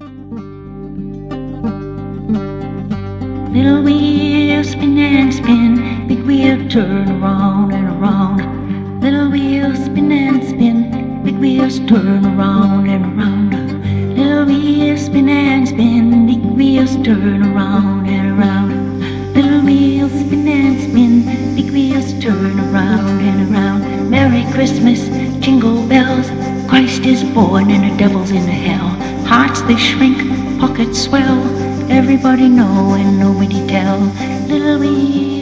Little wheel spin and spin, big wheel turn around and around. Little wheel spin and spin, big wheels turn around and around. Little wheels spin and spin, big wheels turn around and around. Little wheels spin and spin, big wheels turn around and around. Merry Christmas, jingle bells, Christ is born and the devil's in hell. Hearts they shrink, pockets swell, everybody know and nobody tell. Little wheel